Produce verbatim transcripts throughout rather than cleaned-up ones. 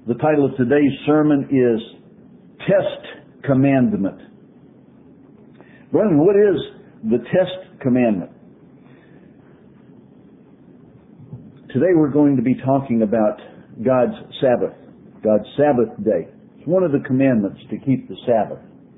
The title of today's sermon is Test Commandment. Brethren, what is the Test Commandment? Today we're going to be talking about God's Sabbath, God's Sabbath day. It's one of the commandments to keep the Sabbath.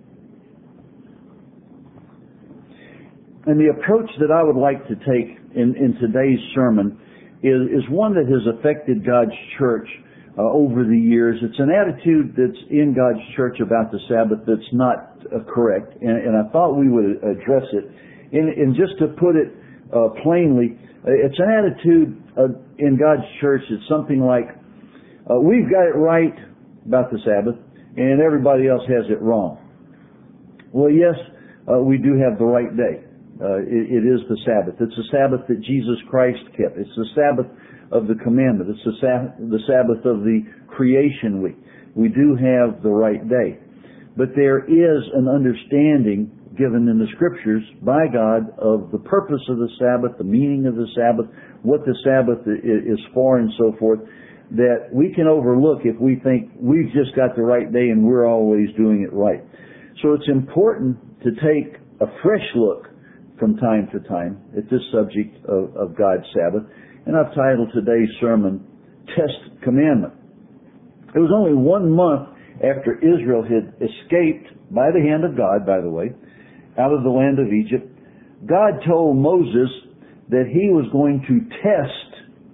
And the approach that I would like to take in, in today's sermon is, is one that has affected God's church uh, over the years. It's an attitude that's in God's church about the Sabbath that's not uh, correct, and, and I thought we would address it. And, and just to put it uh, plainly, it's an attitude uh, in God's church. It's something like, uh, we've got it right about the Sabbath, and everybody else has it wrong. Well, yes, uh, we do have the right day. Uh, it, it is the Sabbath. It's the Sabbath that Jesus Christ kept. It's the Sabbath of the commandment. It's the, Sab- the Sabbath of the creation week. We do have the right day. But there is an understanding given in the Scriptures by God of the purpose of the Sabbath, the meaning of the Sabbath, what the Sabbath is for, and so forth, that we can overlook if we think we've just got the right day and we're always doing it right. So it's important to take a fresh look from time to time at this subject of, of God's Sabbath. And I've titled today's sermon, Test Commandment. It was only one month after Israel had escaped by the hand of God, by the way, out of the land of Egypt. God told Moses that He was going to test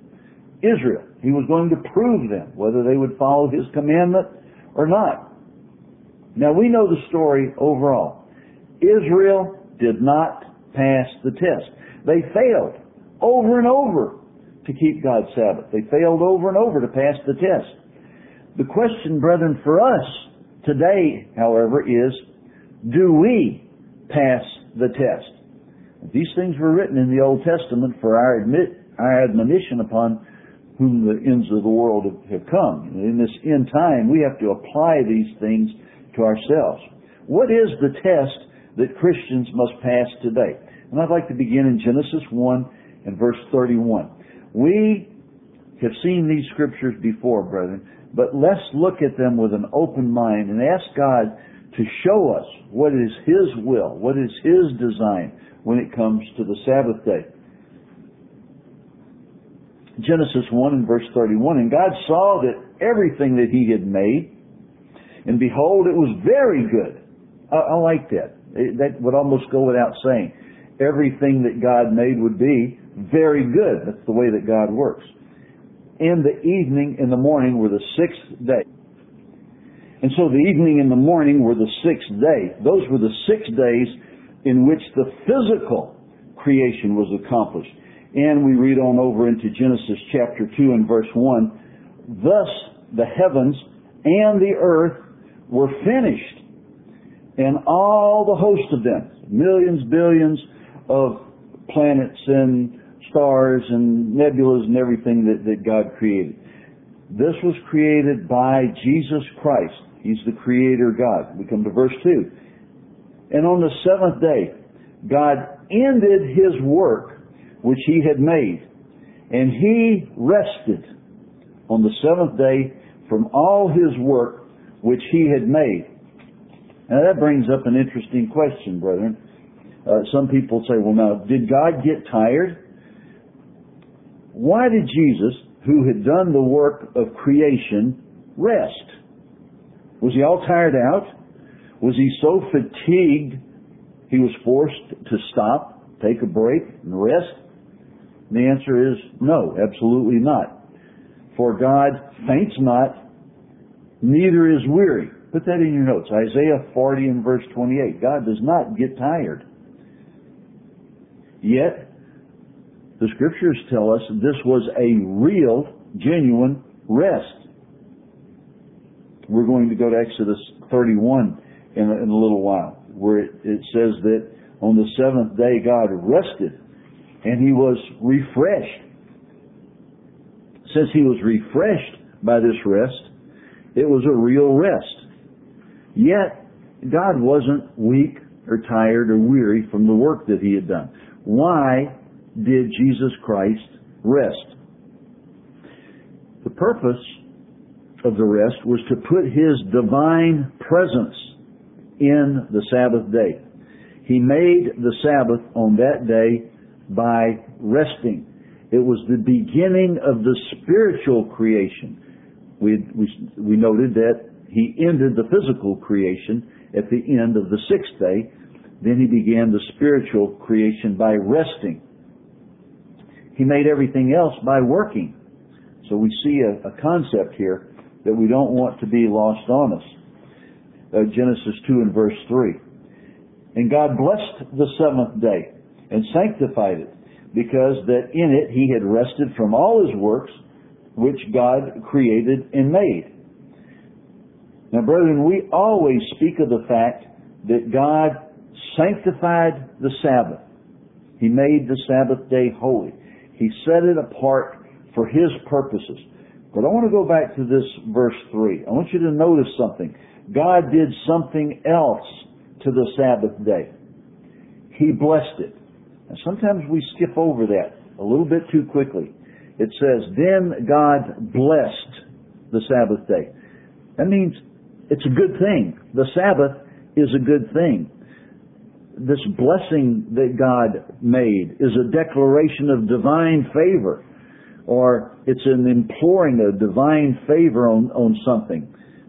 Israel. He was going to prove them whether they would follow His commandment or not. Now we know the story overall. Israel did not pass the test. They failed over and over to keep God's Sabbath. They failed over and over to pass the test. The question, brethren, for us today, however, is, do we pass the test? These things were written in the Old Testament for our, admit, our admonition upon whom the ends of the world have come. In this end time, we have to apply these things to ourselves. What is the test that Christians must pass today? And I'd like to begin in Genesis one and verse thirty-one. We have seen these scriptures before, brethren, but let's look at them with an open mind and ask God to show us what is His will, what is His design when it comes to the Sabbath day. Genesis one and verse thirty-one, and God saw that everything that He had made, and behold, it was very good. I, I like that. It, that would almost go without saying. Everything that God made would be very good. That's the way that God works. And the evening and the morning were the sixth day. And so the evening and the morning were the sixth day. Those were the six days in which the physical creation was accomplished. And we read on over into Genesis chapter two and verse one. Thus the heavens and the earth were finished, and all the host of them, millions, billions of planets and stars and nebulas and everything that, that God created. This was created by Jesus Christ. He's the Creator God. We come to verse two. And on the seventh day, God ended His work which He had made, and He rested on the seventh day from all His work which He had made. Now that brings up an interesting question, brethren. Uh, some people say, well now, did God get tired? Why did Jesus, who had done the work of creation, rest? Was He all tired out? Was He so fatigued He was forced to stop, take a break, and rest? And the answer is no, absolutely not. For God faints not, neither is weary. Put that in your notes. Isaiah forty and verse twenty-eight. God does not get tired. Yet, the Scriptures tell us this was a real, genuine rest. We're going to go to Exodus thirty-one in a, in a little while, where it, it says that on the seventh day God rested, and He was refreshed. Since He was refreshed by this rest, it was a real rest. Yet, God wasn't weak or tired or weary from the work that He had done. Why did Jesus Christ rest? The purpose of the rest was to put His divine presence in the Sabbath day. He made the Sabbath on that day by resting. It was the beginning of the spiritual creation. We, we, we noted that He ended the physical creation at the end of the sixth day. Then He began the spiritual creation by resting. He made everything else by working. So we see a, a concept here that we don't want to be lost on us. Uh, Genesis two and verse three. And God blessed the seventh day and sanctified it, because that in it He had rested from all His works which God created and made. Now, brethren, we always speak of the fact that God sanctified the Sabbath. He made the Sabbath day holy. He set it apart for His purposes. But I want to go back to this verse three. I want you to notice something. God did something else to the Sabbath day. He blessed it. And sometimes we skip over that a little bit too quickly. It says, then God blessed the Sabbath day. That means it's a good thing. The Sabbath is a good thing. This blessing that God made is a declaration of divine favor, or it's an imploring of divine favor on, on something.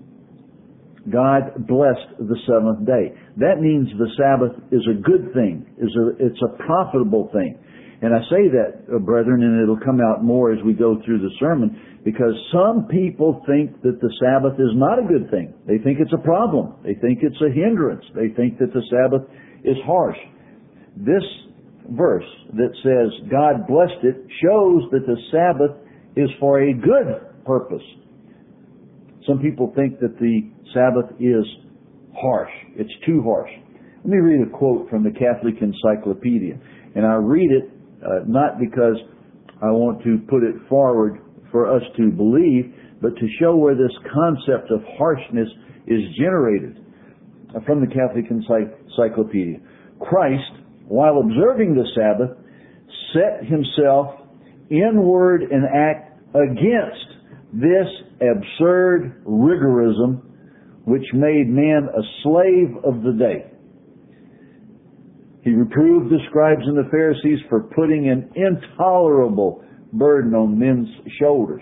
God blessed the seventh day. That means the Sabbath is a good thing. Is a, it's a profitable thing. And I say that, uh, brethren, and it'll come out more as we go through the sermon, because some people think that the Sabbath is not a good thing. They think it's a problem. They think it's a hindrance. They think that the Sabbath is harsh. This verse that says God blessed it shows that the Sabbath is for a good purpose. Some people think that the Sabbath is harsh. It's too harsh. Let me read a quote from the Catholic Encyclopedia. And I read it uh, not because I want to put it forward for us to believe, but to show where this concept of harshness is generated. Uh, from the Catholic Encyclopedia. Christ, while observing the Sabbath, set Himself in word and act against this absurd rigorism which made man a slave of the day. He reproved the scribes and the Pharisees for putting an intolerable burden on men's shoulders.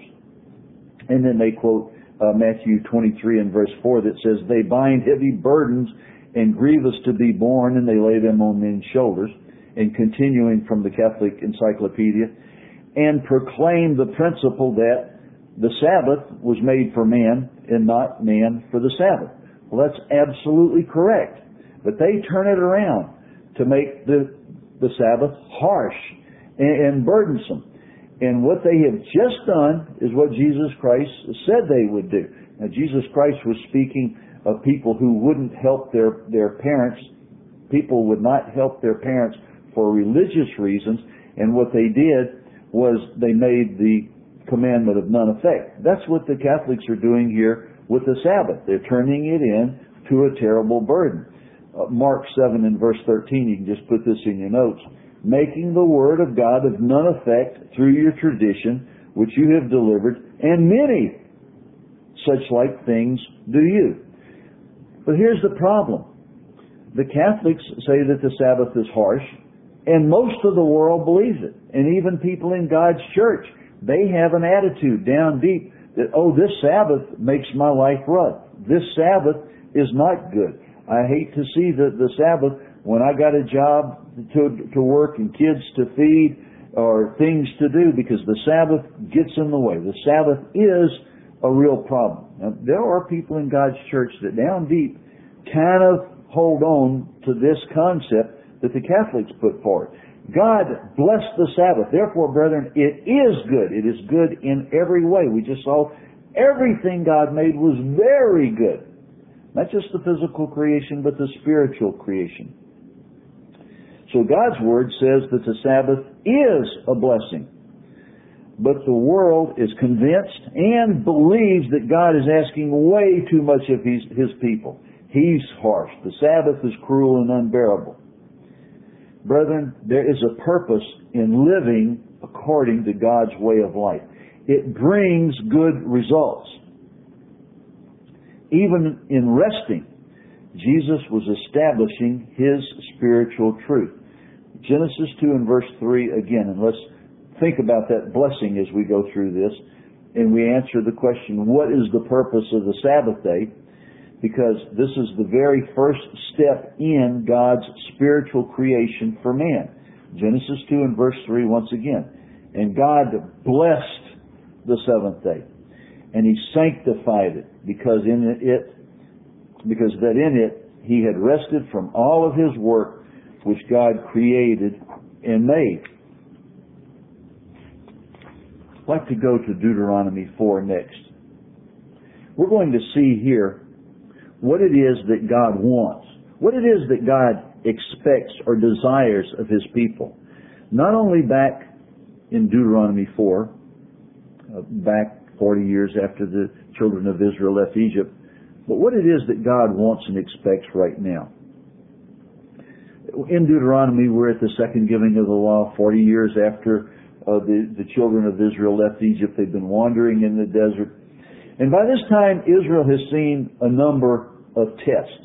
And then they quote uh, Matthew twenty-three and verse four that says, they bind heavy burdens and grievous to be borne, and they lay them on men's shoulders. And continuing from the Catholic Encyclopedia, and proclaim the principle that the Sabbath was made for man and not man for the Sabbath. Well, that's absolutely correct. But they turn it around to make the, the Sabbath harsh and, and burdensome. And what they have just done is what Jesus Christ said they would do. Now, Jesus Christ was speaking of people who wouldn't help their, their parents. People would not help their parents for religious reasons. And what they did was they made the commandment of none effect. That's what the Catholics are doing here with the Sabbath. They're turning it in to a terrible burden. Uh, Mark seven and verse thirteen, you can just put this in your notes. Making the word of God of none effect through your tradition, which you have delivered, and many such like things do you. But here's the problem. The Catholics say that the Sabbath is harsh, and most of the world believes it. And even people in God's church, they have an attitude down deep that, oh, this Sabbath makes my life rough. This Sabbath is not good. I hate to see the, the Sabbath when I got a job to, to work and kids to feed or things to do, because the Sabbath gets in the way. The Sabbath is a real problem. Now, there are people in God's church that down deep kind of hold on to this concept that the Catholics put forward. God blessed the Sabbath. Therefore, brethren, it is good. It is good in every way. We just saw everything God made was very good. Not just the physical creation, but the spiritual creation. So God's Word says that the Sabbath is a blessing. But the world is convinced and believes that God is asking way too much of his, his people. He's harsh. The Sabbath is cruel and unbearable. Brethren, there is a purpose in living according to God's way of life. It brings good results. even in resting, Jesus was establishing His spiritual truth. Genesis two and verse three again, and let's think about that blessing as we go through this, and we answer the question, what is the purpose of the Sabbath day? Because this is the very first step in God's spiritual creation for man. Genesis two and verse three once again. And God blessed the seventh day, and He sanctified it, because in it, because that in it He had rested from all of His work which God created and made. I'd like to go to Deuteronomy four next. We're going to see here what it is that God wants, what it is that God expects or desires of His people. Not only back in Deuteronomy four, uh, back forty years after the children of Israel left Egypt, but what it is that God wants and expects right now. In Deuteronomy, we're at the second giving of the law, forty years after uh, the, the children of Israel left Egypt. They've been wandering in the desert. And by this time, Israel has seen a number of tests.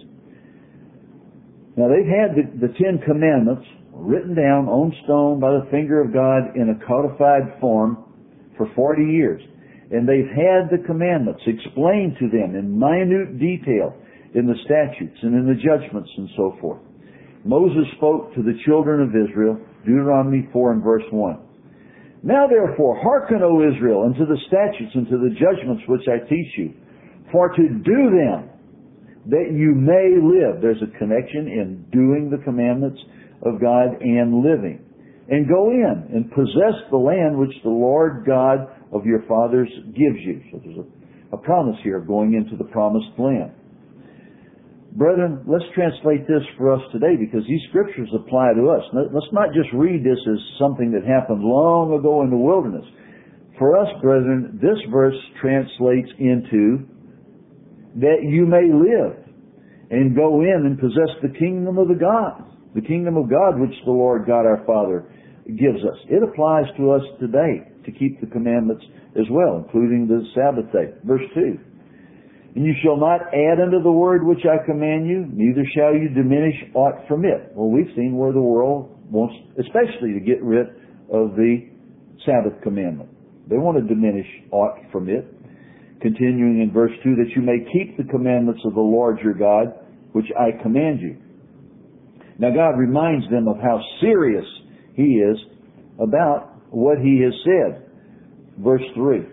Now, they've had the, the Ten Commandments written down on stone by the finger of God in a codified form for forty years. And they've had the commandments explained to them in minute detail in the statutes and in the judgments and so forth. Moses spoke to the children of Israel, Deuteronomy four and verse one. Now therefore, hearken, O Israel, unto the statutes and to the judgments which I teach you, for to do them, that you may live. There's a connection in doing the commandments of God and living. And go in and possess the land which the Lord God of your fathers gives you. So there's a, a promise here of going into the promised land. Brethren, let's translate this for us today, because these scriptures apply to us. Let's not just read this as something that happened long ago in the wilderness. For us, brethren, this verse translates into that you may live and go in and possess the kingdom of the God, the kingdom of God which the Lord God our Father gives us. It applies to us today to keep the commandments as well, including the Sabbath day. Verse two. And you shall not add unto the word which I command you, neither shall you diminish aught from it. Well, we've seen where the world wants, especially to get rid of the Sabbath commandment. They want to diminish aught from it. Continuing in verse two, that you may keep the commandments of the Lord your God, which I command you. Now God reminds them of how serious He is about what He has said. Verse three.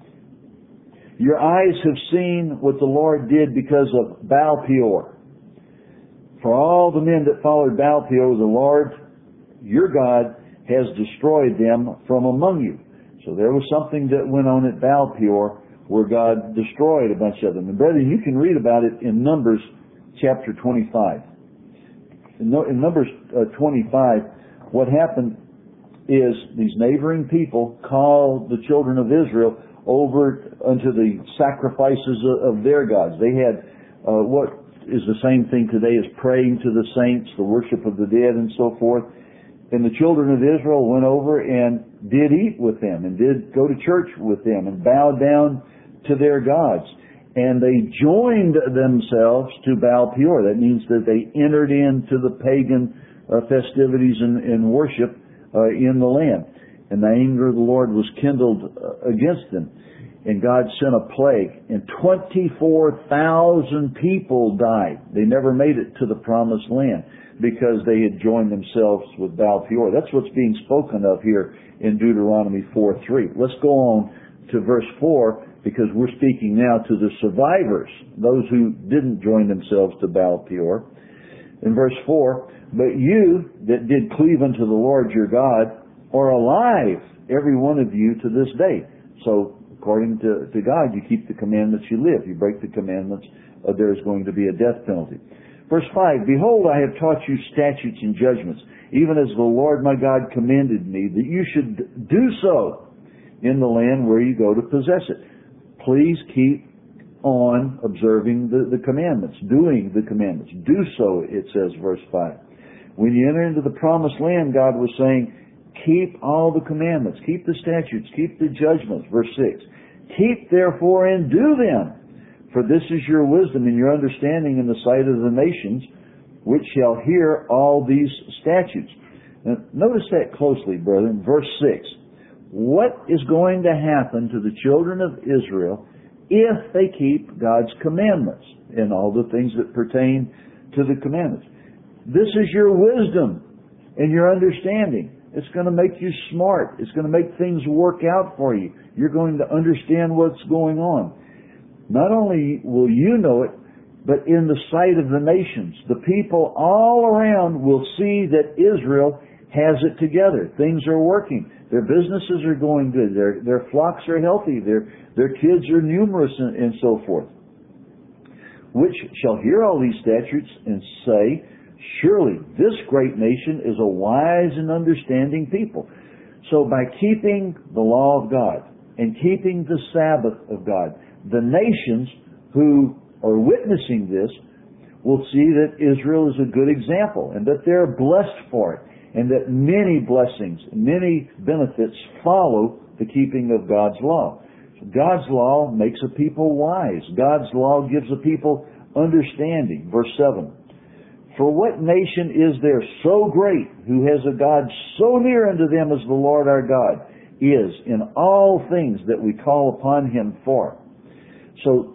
Your eyes have seen what the Lord did because of Baal Peor. For all the men that followed Baal Peor, the Lord, your God, has destroyed them from among you. So there was something that went on at Baal Peor where God destroyed a bunch of them. And brethren, you can read about it in Numbers chapter twenty-five. In Numbers twenty-five, what happened is these neighboring people called the children of Israel over unto the sacrifices of their gods. They had uh, what is the same thing today as praying to the saints, the worship of the dead and so forth. And the children of Israel went over and did eat with them and did go to church with them and bow down to their gods. And they joined themselves to Baal Peor. That means that they entered into the pagan uh, festivities and, and worship uh, in the land. And the anger of the Lord was kindled uh, against them. And God sent a plague, and twenty-four thousand people died. They never made it to the promised land because they had joined themselves with Baal Peor. That's what's being spoken of here in Deuteronomy four three. Let's go on to verse four, because we're speaking now to the survivors, those who didn't join themselves to Baal Peor. In verse four, but you that did cleave unto the Lord your God are alive, every one of you, to this day. So, according to, to God, you keep the commandments, you live. You break the commandments, uh, there is going to be a death penalty. Verse five, behold, I have taught you statutes and judgments, even as the Lord my God commanded me, that you should do so in the land where you go to possess it. Please keep on observing the, the commandments, doing the commandments. Do so, it says, verse five. When you enter into the promised land, God was saying, keep all the commandments, keep the statutes, keep the judgments. Verse six, keep therefore and do them, For this is your wisdom and your understanding in the sight of the nations, which shall hear all these statutes. Now, notice that closely, brethren. Verse six. What is going to happen to the children of Israel if they keep God's commandments and all the things that pertain to the commandments? This is your wisdom and your understanding. It's going to make you smart. It's going to make things work out for you. You're going to understand what's going on. Not only will you know it, but in the sight of the nations, the people all around will see that Israel has it together. Things are working. Their businesses are going good. Their, their flocks are healthy. Their, their kids are numerous and, and so forth. Which shall hear all these statutes and say, surely this great nation is a wise and understanding people. So by keeping the law of God and keeping the Sabbath of God, the nations who are witnessing this will see that Israel is a good example and that they're blessed for it and that many blessings, many benefits follow the keeping of God's law. God's law makes a people wise. God's law gives a people understanding. Verse seven. For what nation is there so great who has a God so near unto them as the Lord our God is in all things that we call upon Him for? So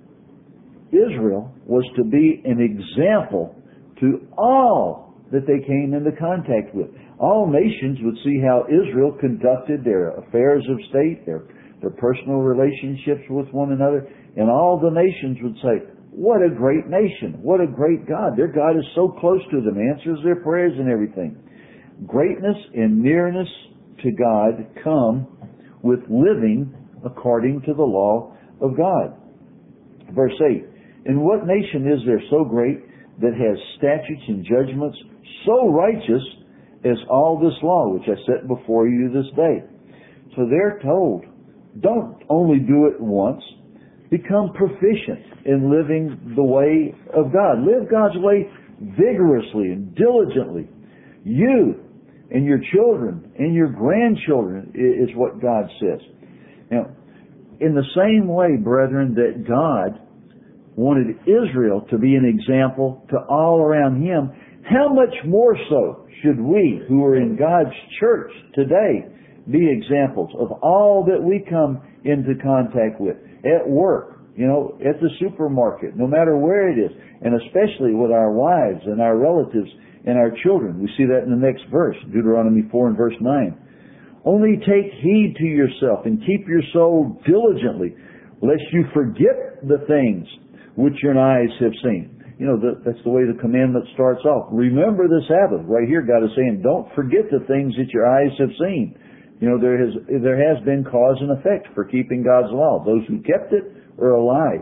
Israel was to be an example to all that they came into contact with. All nations would see how Israel conducted their affairs of state, their, their personal relationships with one another, and all the nations would say, what a great nation, what a great God. Their God is so close to them, answers their prayers and everything. Greatness and nearness to God come with living according to the law of God. Verse eight. And what nation is there so great that has statutes and judgments so righteous as all this law which I set before you this day? So they're told, don't only do it once, become proficient in living the way of God. Live God's way vigorously and diligently. You and your children and your grandchildren is what God says. Now, in the same way, brethren, that God wanted Israel to be an example to all around Him, how much more so should we, who are in God's church today, be examples of all that we come into contact with at work, you know, at the supermarket, no matter where it is, and especially with our wives and our relatives and our children. We see that in the next verse, Deuteronomy four and verse nine. Only take heed to yourself and keep your soul diligently, lest you forget the things which your eyes have seen. You know, the, that's the way the commandment starts off. Remember the Sabbath. Right here, God is saying, don't forget the things that your eyes have seen. You know, there has there has been cause and effect for keeping God's law. Those who kept it are alive.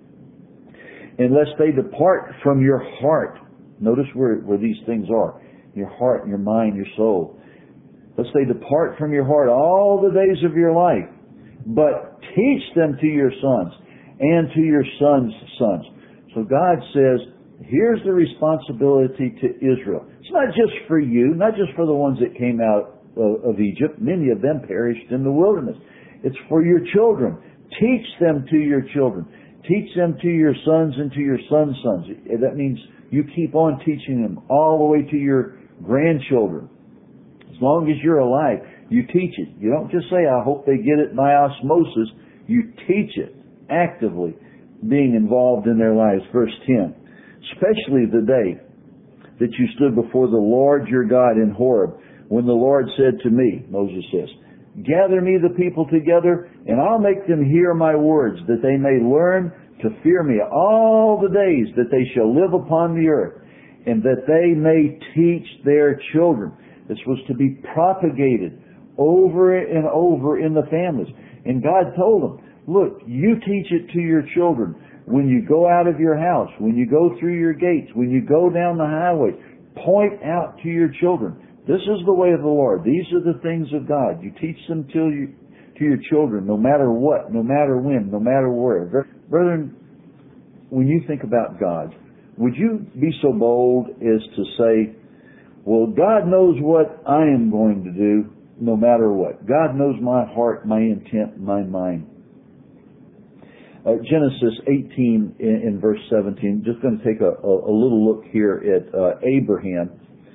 Unless they depart from your heart. Notice where, where these things are. Your heart, your mind, your soul. Lest they depart from your heart all the days of your life. But teach them to your sons and to your sons' sons. So God says, here's the responsibility to Israel. It's not just for you, not just for the ones that came out of Egypt. Many of them perished in the wilderness. It's for your children. Teach them to your children. Teach them to your sons and to your sons' sons. That means you keep on teaching them all the way to your grandchildren. As long as you're alive, you teach it. You don't just say, I hope they get it by osmosis. You teach it actively, being involved in their lives. Verse ten. Especially the day that you stood before the Lord your God in Horeb, when the Lord said to me, Moses says, gather me the people together, and I'll make them hear my words, that they may learn to fear me all the days that they shall live upon the earth, and that they may teach their children. This was to be propagated over and over in the families. And God told them, look, you teach it to your children when you go out of your house, when you go through your gates, when you go down the highway. Point out to your children, this is the way of the Lord. These are the things of God. You teach them to, you, to your children, no matter what, no matter when, no matter where. Brethren, when you think about God, would you be so bold as to say, well, God knows what I am going to do no matter what. God knows my heart, my intent, my mind. Uh, Genesis eighteen in, in verse seventeen. Just going to take a, a, a little look here at uh, Abraham.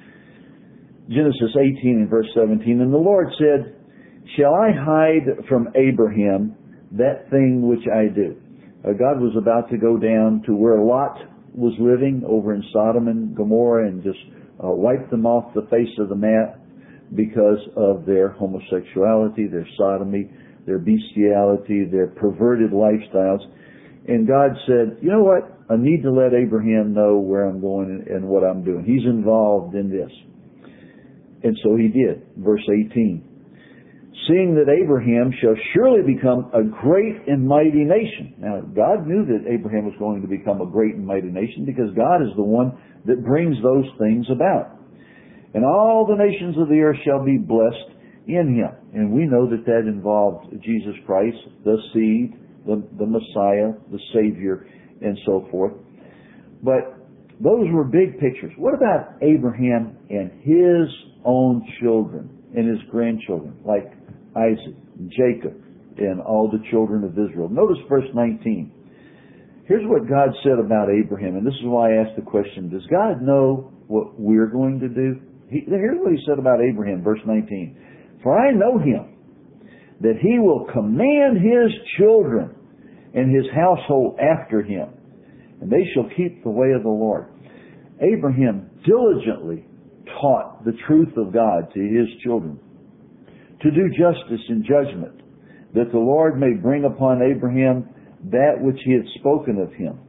Genesis eighteen in verse seventeen. And the Lord said, shall I hide from Abraham that thing which I do? Uh, God was about to go down to where Lot was living over in Sodom and Gomorrah and just uh, wipe them off the face of the map because of their homosexuality, their sodomy, their bestiality, their perverted lifestyles. And God said, you know what? I need to let Abraham know where I'm going and what I'm doing. He's involved in this. And so he did. Verse eighteen. Seeing that Abraham shall surely become a great and mighty nation. Now, God knew that Abraham was going to become a great and mighty nation because God is the one that brings those things about. And all the nations of the earth shall be blessed in him. And we know that that involved Jesus Christ, the seed, the, the Messiah, the Savior, and so forth. But those were big pictures. What about Abraham and his own children and his grandchildren, like Isaac, Jacob, and all the children of Israel? Notice verse nineteen. Here's what God said about Abraham, and this is why I asked the question, does God know what we're going to do? He, here's what he said about Abraham, verse nineteen. For I know him, that he will command his children and his household after him, and they shall keep the way of the Lord. Abraham diligently taught the truth of God to his children, to do justice and judgment, that the Lord may bring upon Abraham that which he had spoken of him.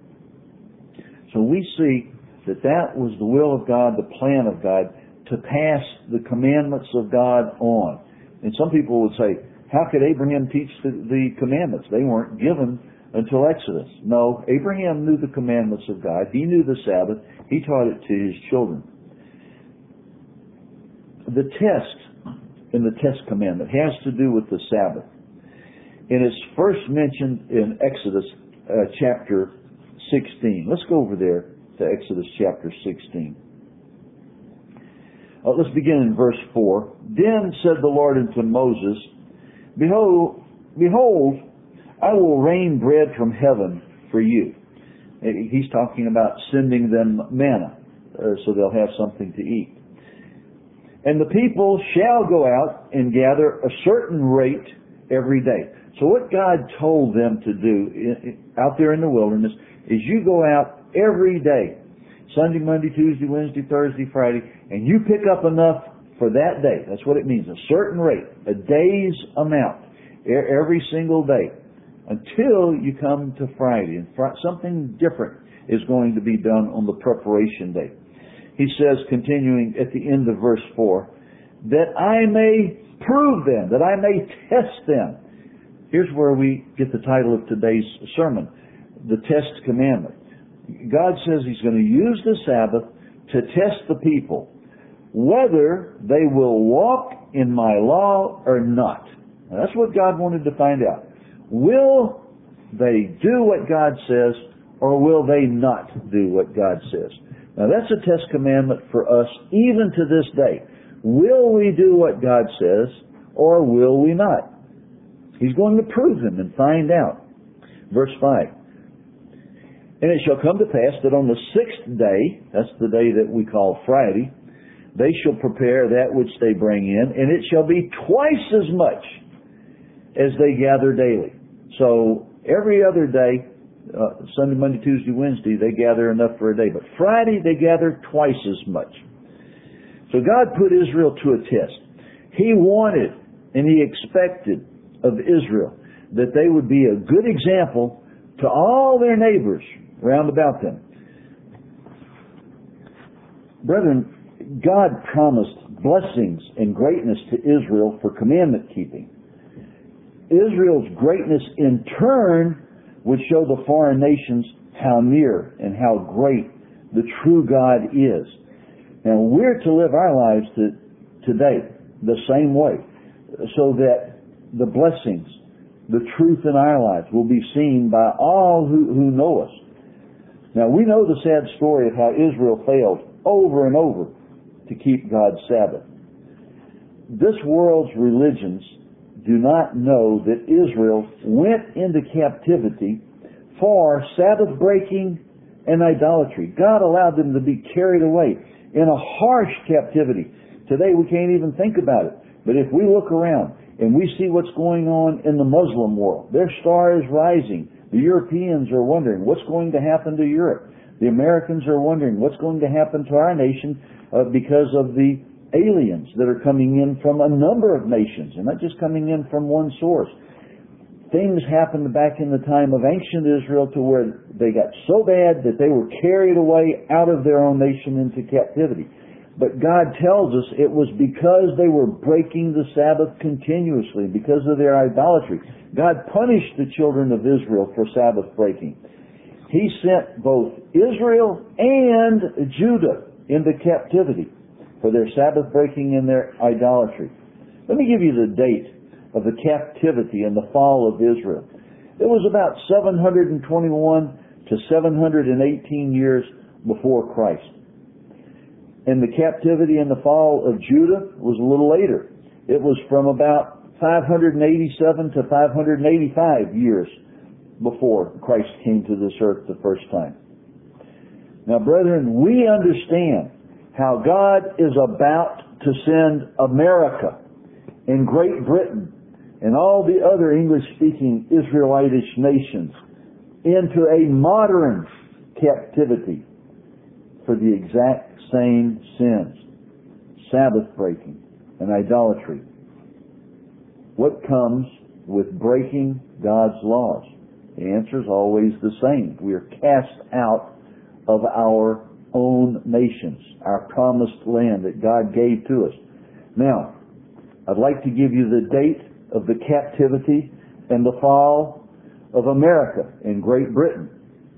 So we see that that was the will of God, the plan of God, to pass the commandments of God on. And some people would say, how could Abraham teach the, the commandments? They weren't given until Exodus. No, Abraham knew the commandments of God. He knew the Sabbath. He taught it to his children. The test in the test commandment has to do with the Sabbath. And it's first mentioned in Exodus uh, chapter sixteen. Let's go over there to Exodus chapter sixteen. Uh, let's begin in verse four. Then said the Lord unto Moses, Behold, behold, I will rain bread from heaven for you. He's talking about sending them manna, uh, so they'll have something to eat. And the people shall go out and gather a certain rate every day. So what God told them to do out there in the wilderness is you go out every day, Sunday, Monday, Tuesday, Wednesday, Thursday, Friday, and you pick up enough for that day. That's what it means, a certain rate, a day's amount, every single day, until you come to Friday. And something different is going to be done on the preparation day. He says, continuing at the end of verse four, that I may prove them, that I may test them. Here's where we get the title of today's sermon, the test commandment. God says He's going to use the Sabbath to test the people, whether they will walk in my law or not. Now, that's what God wanted to find out. Will they do what God says, or will they not do what God says? Now, that's a test commandment for us even to this day. Will we do what God says, or will we not? He's going to prove them and find out. Verse five. And it shall come to pass that on the sixth day, that's the day that we call Friday, they shall prepare that which they bring in, and it shall be twice as much as they gather daily. So every other day, uh, Sunday, Monday, Tuesday, Wednesday, they gather enough for a day. But Friday, they gather twice as much. So God put Israel to a test. He wanted and He expected of Israel that they would be a good example to all their neighbors round about them. Brethren, God promised blessings and greatness to Israel for commandment keeping. Israel's greatness in turn would show the foreign nations how near and how great the true God is. Now we're to live our lives to, today the same way, so that the blessings, the truth in our lives will be seen by all who, who know us. Now we know the sad story of how Israel failed over and over to keep God's Sabbath. This world's religions do not know that Israel went into captivity for Sabbath breaking and idolatry. God allowed them to be carried away in a harsh captivity. Today we can't even think about it. But if we look around and we see what's going on in the Muslim world, their star is rising. The Europeans are wondering what's going to happen to Europe. The Americans are wondering what's going to happen to our nation uh, because of the aliens that are coming in from a number of nations and not just coming in from one source. Things happened back in the time of ancient Israel to where they got so bad that they were carried away out of their own nation into captivity. But God tells us it was because they were breaking the Sabbath continuously, because of their idolatry. God punished the children of Israel for Sabbath breaking. He sent both Israel and Judah into captivity for their Sabbath breaking and their idolatry. Let me give you the date of the captivity and the fall of Israel. It was about seven hundred twenty-one to seven hundred eighteen years before Christ. And the captivity and the fall of Judah was a little later. It was from about five hundred eighty-seven to five hundred eighty-five years before Christ came to this earth the first time. Now, brethren, we understand how God is about to send America and Great Britain and all the other English-speaking Israelitish nations into a modern captivity for the exact same sins, Sabbath breaking and idolatry. What comes with breaking God's laws? The answer is always the same. We are cast out of our own nations, our promised land that God gave to us. Now, I'd like to give you the date of the captivity and the fall of America and Great Britain.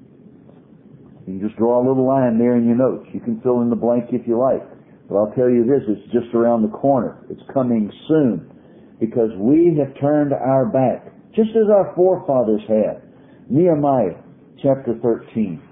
You can just draw a little line there in your notes. You can fill in the blank if you like. But I'll tell you this, it's just around the corner. It's coming soon because we have turned our back, just as our forefathers had. Nehemiah chapter thirteen.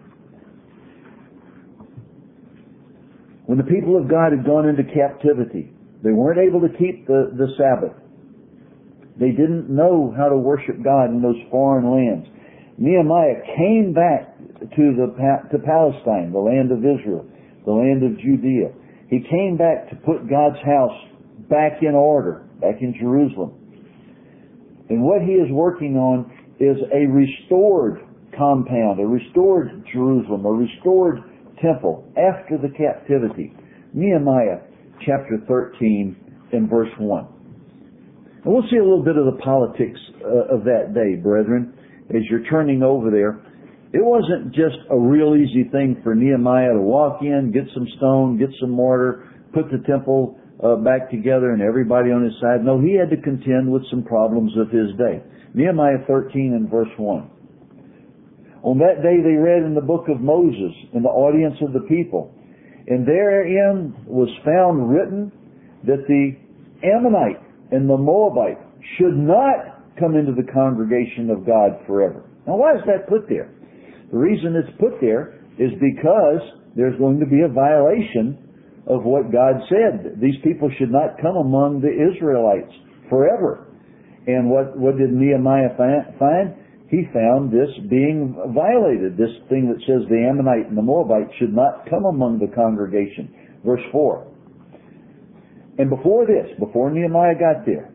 When the people of God had gone into captivity, they weren't able to keep the, the Sabbath. They didn't know how to worship God in those foreign lands. Nehemiah came back to the to Palestine, the land of Israel, the land of Judea. He came back to put God's house back in order, back in Jerusalem. And what he is working on is a restored compound, a restored Jerusalem, a restored temple after the captivity. Nehemiah chapter thirteen and verse one. And we'll see a little bit of the politics uh, of that day, brethren, as you're turning over there. It wasn't just a real easy thing for Nehemiah to walk in, get some stone, get some mortar, put the temple uh, back together and everybody on his side. No, he had to contend with some problems of his day. Nehemiah thirteen and verse one. On that day they read in the book of Moses in the audience of the people, and therein was found written that the Ammonite and the Moabite should not come into the congregation of God forever. Now, why is that put there? The reason it's put there is because there's going to be a violation of what God said. These people should not come among the Israelites forever. And what, what did Nehemiah find? He found this being violated. This thing that says the Ammonite and the Moabite should not come among the congregation. Verse four. And before this, before Nehemiah got there,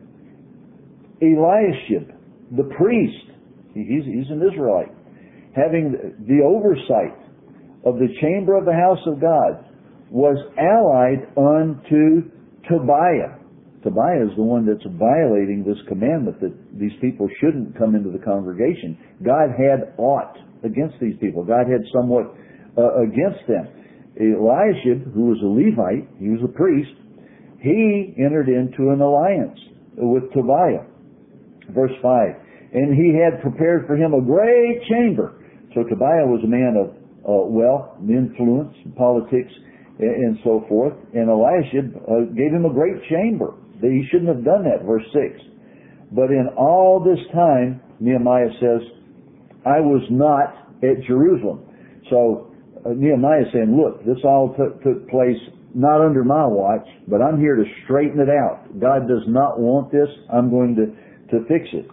Eliashib, the priest, he's, he's an Israelite, having the oversight of the chamber of the house of God, was allied unto Tobiah. Tobiah is the one that's violating this commandment that these people shouldn't come into the congregation. God had aught against these people. God had somewhat uh, against them. Eliashib, who was a Levite, he was a priest, he entered into an alliance with Tobiah. Verse five. And he had prepared for him a great chamber. So Tobiah was a man of uh, wealth and influence and politics and, and so forth. And Eliashib uh, gave him a great chamber. He shouldn't have done that. Verse six. But in all this time, Nehemiah says, I was not at Jerusalem. So uh, Nehemiah is saying, look, this all took, took place not under my watch, but I'm here to straighten it out. God does not want this. I'm going to, to fix it.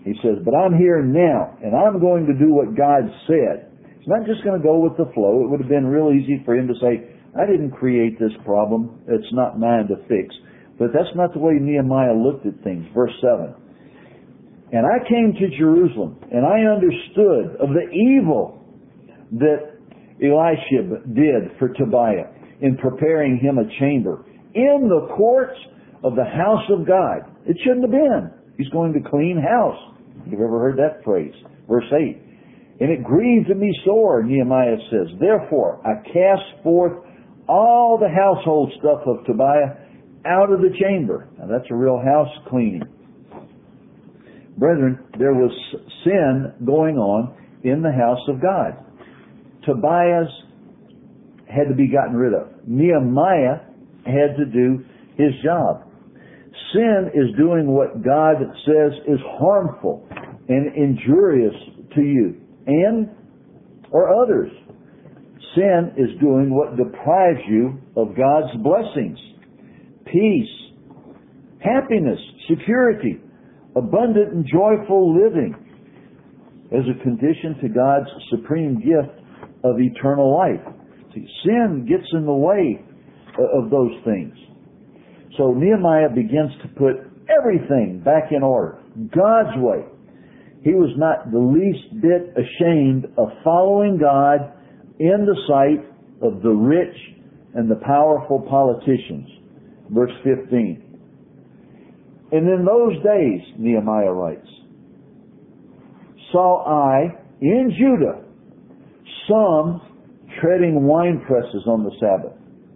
He says, but I'm here now, and I'm going to do what God said. He's not just going to go with the flow. It would have been real easy for him to say, I didn't create this problem. It's not mine to fix. But that's not the way Nehemiah looked at things. Verse seven. And I came to Jerusalem, and I understood of the evil that Eliashib did for Tobiah in preparing him a chamber in the courts of the house of God. It shouldn't have been. He's going to clean house. You've ever heard that phrase? Verse eight. And it grieved me sore, Nehemiah says. Therefore, I cast forth all the household stuff of Tobiah out of the chamber. Now that's a real house cleaning. Brethren, there was sin going on in the house of God. Tobiah's had to be gotten rid of. Nehemiah had to do his job. Sin is doing what God says is harmful and injurious to you and or others. Sin is doing what deprives you of God's blessings, peace, happiness, security, abundant and joyful living as a condition to God's supreme gift of eternal life. See, sin gets in the way of those things. So Nehemiah begins to put everything back in order, God's way. He was not the least bit ashamed of following God in the sight of the rich and the powerful politicians. Verse fifteen. And in those days, Nehemiah writes, saw I in Judah some treading wine presses on the Sabbath,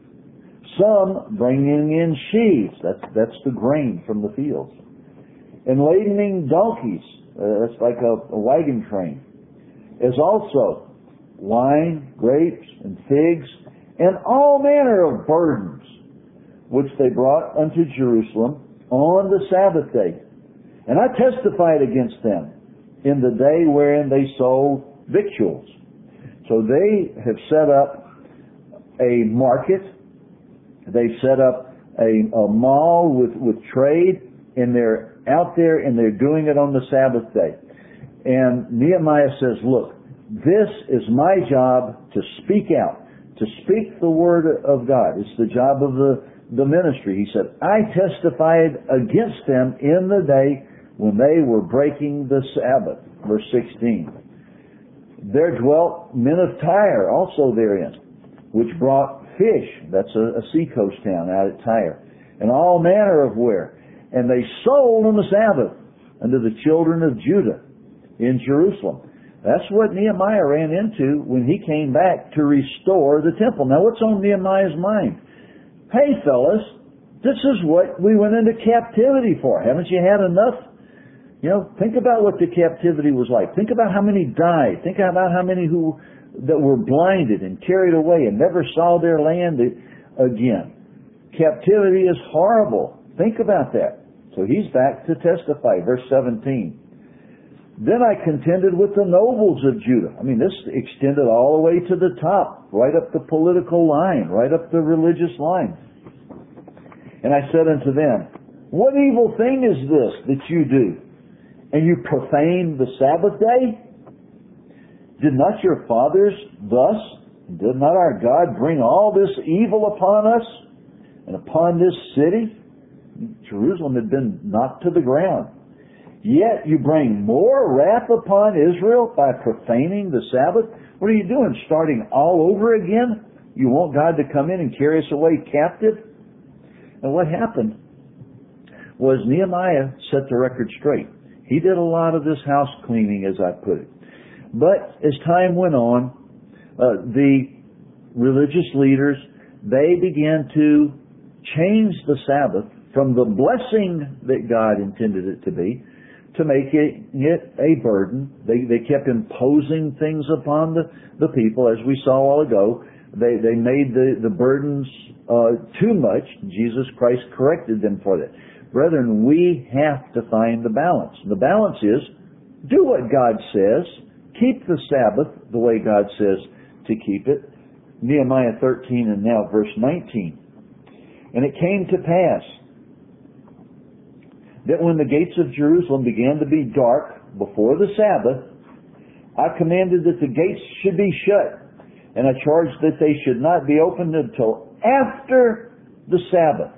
some bringing in sheaves, that's, that's the grain from the fields, and ladening donkeys, uh, that's like a, a wagon train, as also wine, grapes, and figs, and all manner of burdens, which they brought unto Jerusalem on the Sabbath day. And I testified against them in the day wherein they sold victuals. So they have set up a market. They've set up a, a mall with, with trade, and they're out there and they're doing it on the Sabbath day. And Nehemiah says, look, this is my job to speak out, to speak the word of God. It's the job of the, the ministry. He said, I testified against them in the day when they were breaking the Sabbath. Verse sixteen. There dwelt men of Tyre also therein, which brought fish. That's a, a seacoast town out at Tyre. And all manner of ware. And they sold on the Sabbath unto the children of Judah in Jerusalem. That's what Nehemiah ran into when he came back to restore the temple. Now what's on Nehemiah's mind? Hey fellas, this is what we went into captivity for. Haven't you had enough? You know, think about what the captivity was like. Think about how many died. Think about how many who that were blinded and carried away and never saw their land again. Captivity is horrible. Think about that. So he's back to testify. Verse seventeen. Then I contended with the nobles of Judah. I mean, this extended all the way to the top, right up the political line, right up the religious line. And I said unto them, what evil thing is this that you do? And you profane the Sabbath day? Did not your fathers thus, did not our God bring all this evil upon us and upon this city? Jerusalem had been knocked to the ground. Yet you bring more wrath upon Israel by profaning the Sabbath? What are you doing? Starting all over again? You want God to come in and carry us away captive? And what happened was Nehemiah set the record straight. He did a lot of this house cleaning, as I put it. But as time went on, uh, the religious leaders, they began to change the Sabbath from the blessing that God intended it to be to make it, it a burden. They, they kept imposing things upon the, the people, as we saw a while ago. They, they made the, the burdens uh, too much. Jesus Christ corrected them for that. Brethren, we have to find the balance. The balance is, do what God says. Keep the Sabbath the way God says to keep it. Nehemiah thirteen and now verse nineteen. And it came to pass that when the gates of Jerusalem began to be dark before the Sabbath, I commanded that the gates should be shut, and I charged that they should not be opened until after the Sabbath.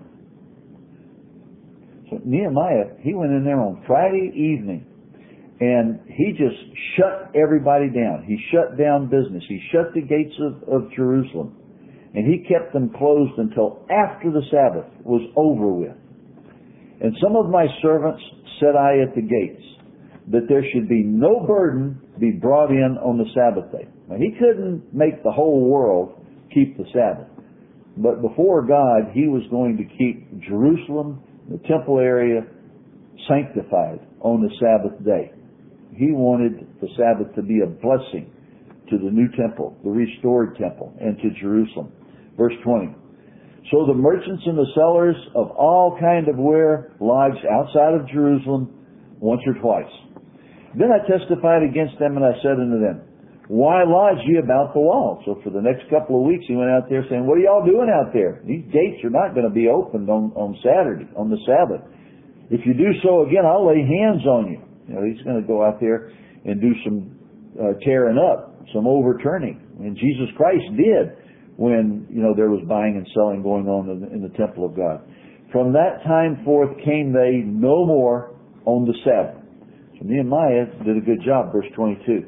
So Nehemiah, he went in there on Friday evening, and he just shut everybody down. He shut down business. He shut the gates of, of Jerusalem. And he kept them closed until after the Sabbath was over with. And some of my servants set I at the gates, that there should be no burden be brought in on the Sabbath day. Now, he couldn't make the whole world keep the Sabbath. But before God, he was going to keep Jerusalem, the temple area, sanctified on the Sabbath day. He wanted the Sabbath to be a blessing to the new temple, the restored temple, and to Jerusalem. Verse twenty. So the merchants and the sellers of all kind of ware lodged outside of Jerusalem once or twice. Then I testified against them, and I said unto them, Why lodge ye about the wall? So for the next couple of weeks he went out there saying, What are y'all doing out there? These gates are not going to be opened on, on Saturday, on the Sabbath. If you do so again, I'll lay hands on you. You know, he's going to go out there and do some uh, tearing up, some overturning. And Jesus Christ did when, you know, there was buying and selling going on in the, in the temple of God. From that time forth came they no more on the Sabbath. So Nehemiah did a good job, verse twenty-two.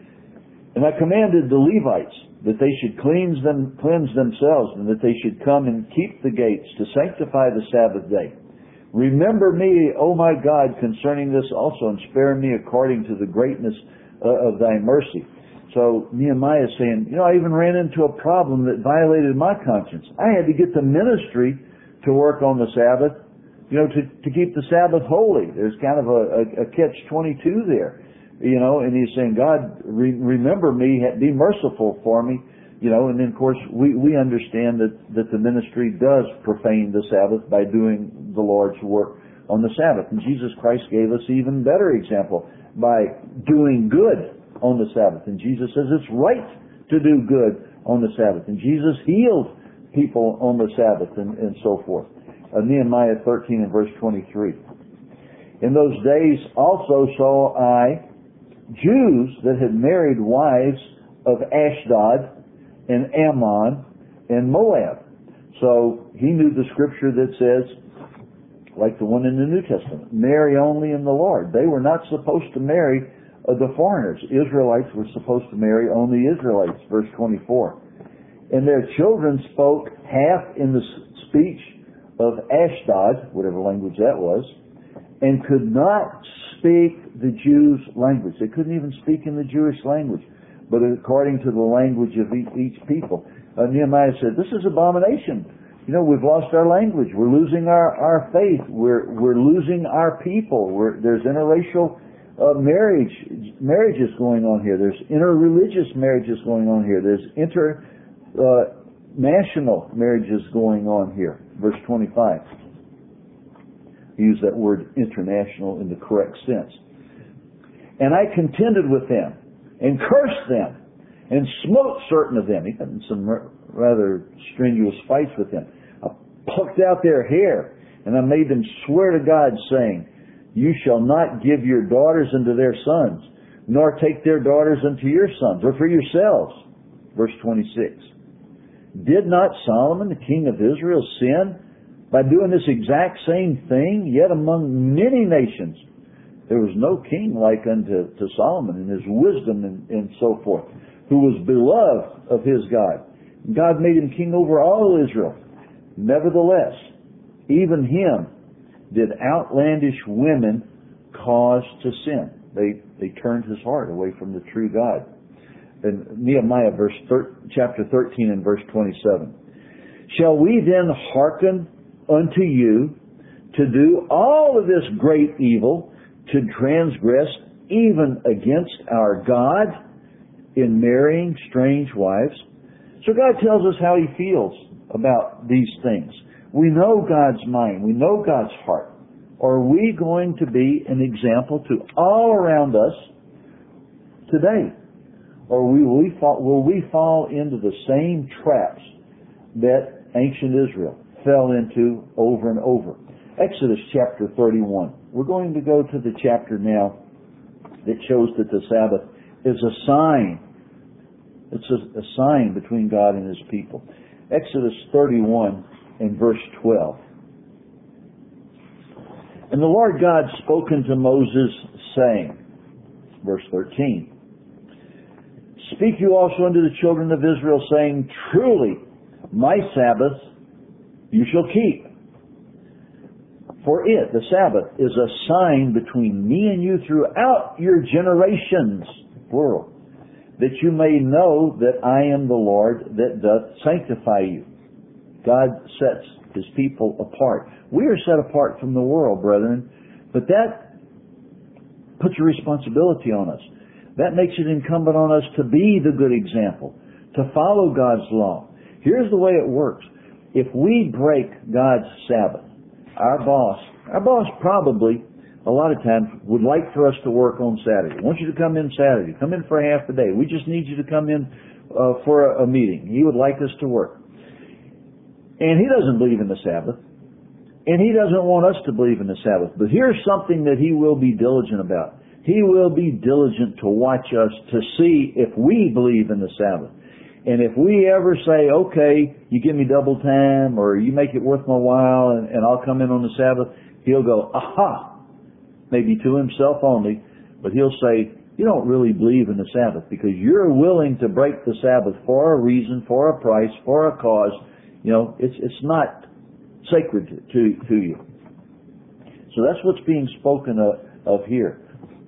And I commanded the Levites that they should cleanse them, cleanse themselves, and that they should come and keep the gates to sanctify the Sabbath day. Remember me, O my God, concerning this also, and spare me according to the greatness uh, of thy mercy. So Nehemiah is saying, you know, I even ran into a problem that violated my conscience. I had to get the ministry to work on the Sabbath, you know, to, to keep the Sabbath holy. There's kind of a, a, a catch twenty-two there, you know, and he's saying, God, re- remember me, be merciful for me. You know, and then of course we, we understand that, that the ministry does profane the Sabbath by doing the Lord's work on the Sabbath. And Jesus Christ gave us an even better example by doing good on the Sabbath. And Jesus says it's right to do good on the Sabbath. And Jesus healed people on the Sabbath and, and so forth. Uh, Nehemiah thirteen and verse twenty-three. In those days also saw I Jews that had married wives of Ashdod and Ammon and Moab. So he knew the scripture that says, like the one in the New Testament, marry only in the Lord. They were not supposed to marry uh, the foreigners. Israelites were supposed to marry only Israelites, verse twenty-four. And their children spoke half in the speech of Ashdod, whatever language that was, and could not speak the Jews' language. They couldn't even speak in the Jewish language, but according to the language of each people. Uh, Nehemiah said, this is abomination. You know, we've lost our language. We're losing our, our faith. We're, we're losing our people. We're, there's interracial uh, marriage, marriages going on here. There's interreligious marriages going on here. There's inter, uh, national marriages going on here. Verse twenty-five. He used that word international in the correct sense. And I contended with them and cursed them and smote certain of them. He got in some rather strenuous fights with them. I plucked out their hair, and I made them swear to God, saying, You shall not give your daughters unto their sons, nor take their daughters unto your sons, or for yourselves. Verse twenty-six. Did not Solomon, the king of Israel, sin by doing this exact same thing? Yet among many nations there was no king like unto to Solomon in his wisdom and, and so forth, who was beloved of his God. God made him king over all Israel. Nevertheless, even him did outlandish women cause to sin. They they turned his heart away from the true God. In Nehemiah verse thir- chapter thirteen and verse twenty-seven. Shall we then hearken unto you to do all of this great evil, to transgress even against our God in marrying strange wives? So God tells us how he feels about these things. We know God's mind. We know God's heart. Are we going to be an example to all around us today? Or will we fall, will we fall into the same traps that ancient Israel fell into over and over? Exodus chapter thirty-one. we're going to go to the chapter now that shows that the Sabbath is a sign. It's a, a sign between God and His people. Exodus thirty-one and verse twelve. And the Lord God spoke unto Moses, saying, verse thirteen, Speak you also unto the children of Israel, saying, Truly, my Sabbath you shall keep. For it, the Sabbath, is a sign between me and you throughout your generations, plural, that you may know that I am the Lord that doth sanctify you. God sets His people apart. We are set apart from the world, brethren, but that puts a responsibility on us. That makes it incumbent on us to be the good example, to follow God's law. Here's the way it works. If we break God's Sabbath, our boss, our boss probably, a lot of times, would like for us to work on Saturday. Want you to come in Saturday. Come in for half a day. We just need you to come in uh, for a, a meeting. He would like us to work. And He doesn't believe in the Sabbath. And He doesn't want us to believe in the Sabbath. But here's something that He will be diligent about. He will be diligent to watch us to see if we believe in the Sabbath. And if we ever say, okay, you give me double time, or you make it worth my while, and, and I'll come in on the Sabbath, He'll go, aha, maybe to Himself only, but He'll say, you don't really believe in the Sabbath because you're willing to break the Sabbath for a reason, for a price, for a cause. You know, it's it's not sacred to, to you. So that's what's being spoken of, of here.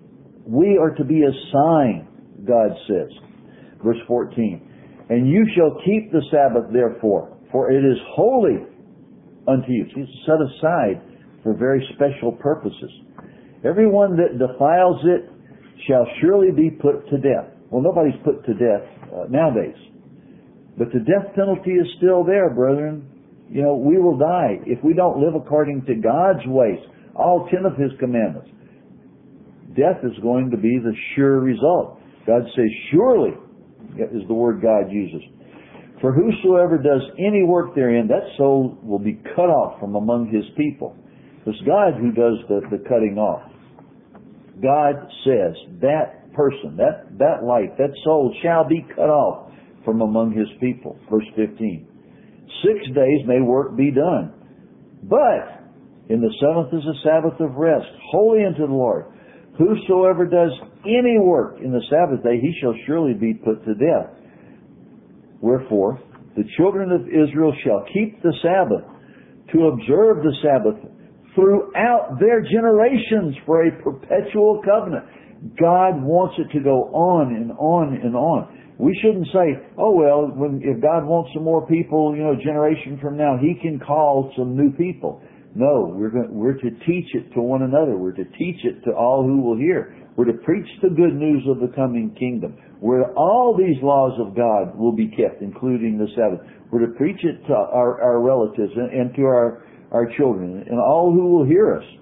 We are to be a sign, God says. Verse fourteen. And you shall keep the Sabbath therefore, for it is holy unto you. It's set aside for very special purposes. Everyone that defiles it shall surely be put to death. Well, nobody's put to death uh, nowadays. But the death penalty is still there, brethren. You know, we will die if we don't live according to God's ways, all ten of His commandments. Death is going to be the sure result. God says, surely, is the word God uses. For whosoever does any work therein, that soul will be cut off from among His people. It's God who does the, the cutting off. God says that person, that, that life, that soul shall be cut off from among His people. Verse fifteen. Six days may work be done, but in the seventh is a Sabbath of rest, holy unto the Lord. Whosoever does any work in the Sabbath day, he shall surely be put to death. Wherefore, the children of Israel shall keep the Sabbath, to observe the Sabbath throughout their generations for a perpetual covenant. God wants it to go on and on and on. We shouldn't say, oh well, when, if God wants some more people, you know, a generation from now, He can call some new people. No, we're going, we're to teach it to one another. We're to teach it to all who will hear. We're to preach the good news of the coming kingdom, where all these laws of God will be kept, including the Sabbath. We're to preach it to our, our relatives and, and to our, our children and all who will hear us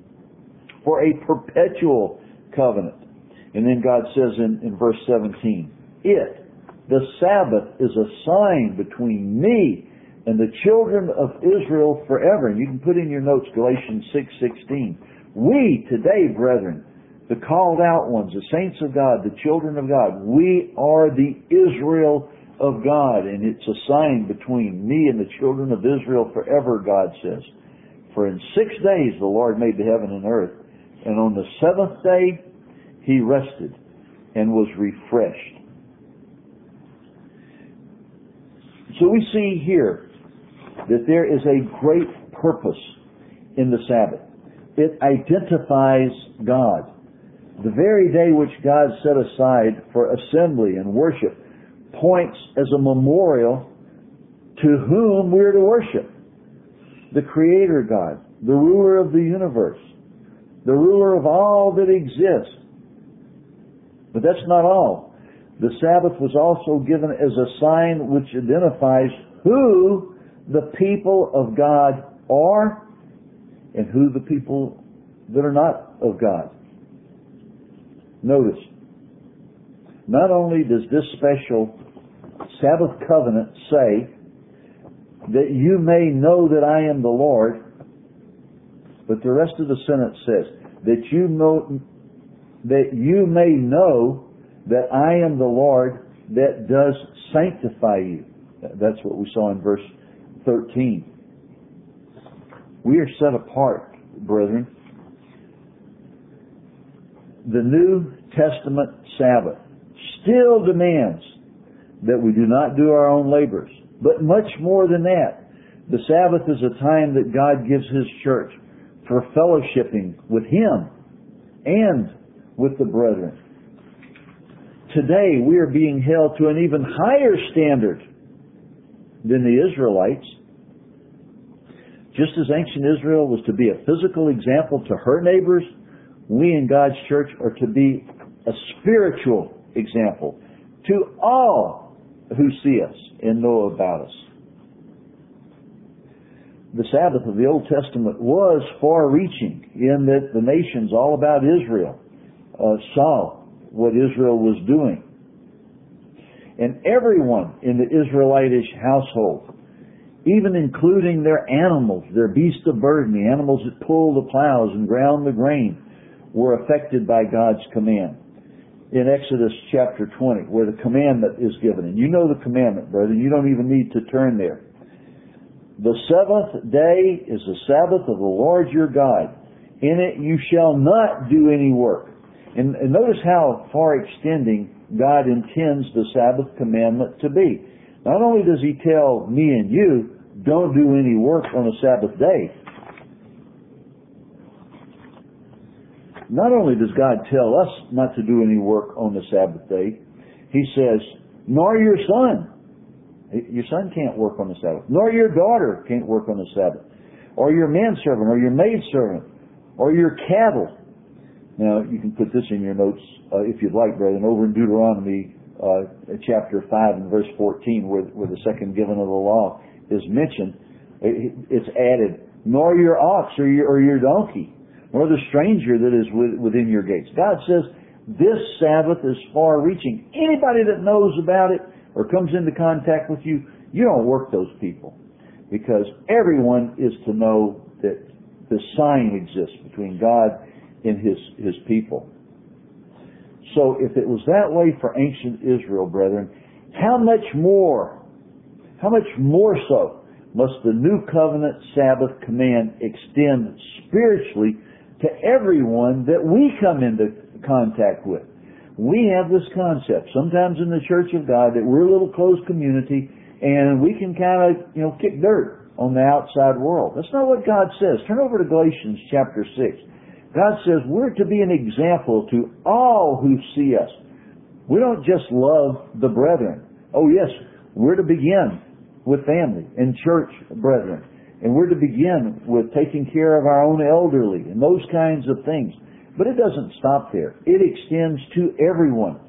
for a perpetual covenant. And then God says in, in verse seventeen, It, the Sabbath, is a sign between me and the children of Israel forever. And you can put in your notes Galatians six sixteen. We today, brethren, the called out ones, the saints of God, the children of God, we are the Israel of God. And it's a sign between me and the children of Israel forever, God says. For in six days the Lord made the heaven and earth, and on the seventh day He rested and was refreshed. So we see here that there is a great purpose in the Sabbath. It identifies God. The very day which God set aside for assembly and worship points as a memorial to whom we're to worship. The Creator God, the ruler of the universe, the ruler of all that exists. But that's not all. The Sabbath was also given as a sign which identifies who the people of God are and who the people that are not of God. Notice, not only does this special Sabbath covenant say that you may know that I am the Lord, But the rest of the sentence says, that you know, that you may know that I am the Lord that does sanctify you. That's what we saw in verse thirteen. We are set apart, brethren. The New Testament Sabbath still demands that we do not do our own labors. But much more than that, the Sabbath is a time that God gives His church for fellowshipping with Him and with the brethren. Today we are being held to an even higher standard than the Israelites. Just as ancient Israel was to be a physical example to her neighbors, we in God's church are to be a spiritual example to all who see us and know about us. The Sabbath of the Old Testament was far-reaching in that the nations all about Israel uh, saw what Israel was doing. And everyone in the Israelitish household, even including their animals, their beasts of burden, the animals that pulled the plows and ground the grain, were affected by God's command. In Exodus chapter twenty, where the commandment is given. And you know the commandment, brother. You don't even need to turn there. The seventh day is the Sabbath of the Lord your God. In it you shall not do any work. And, and notice how far extending God intends the Sabbath commandment to be. Not only does He tell me and you, don't do any work on the Sabbath day. Not only does God tell us not to do any work on the Sabbath day, He says, nor your son. Your son can't work on the Sabbath. Nor your daughter can't work on the Sabbath. Or your manservant, or your maidservant, or your cattle. Now, you can put this in your notes uh, if you'd like, brethren. Over in Deuteronomy uh, chapter five and verse fourteen, where, where the second giving of the law is mentioned, it, it's added, nor your ox or your, or your donkey, nor the stranger that is with, within your gates. God says this Sabbath is far-reaching. Anybody that knows about it or comes into contact with you, you don't work those people. Because everyone is to know that the sign exists between God and His, His people. So if it was that way for ancient Israel, brethren, how much more, how much more so must the New Covenant Sabbath command extend spiritually to everyone that we come into contact with? We have this concept, sometimes in the Church of God, that we're a little closed community and we can kind of, you know, kick dirt on the outside world. That's not what God says. Turn over to Galatians chapter six. God says we're to be an example to all who see us. We don't just love the brethren. Oh yes, we're to begin with family and church brethren. And we're to begin with taking care of our own elderly and those kinds of things. But it doesn't stop there. It extends to everyone.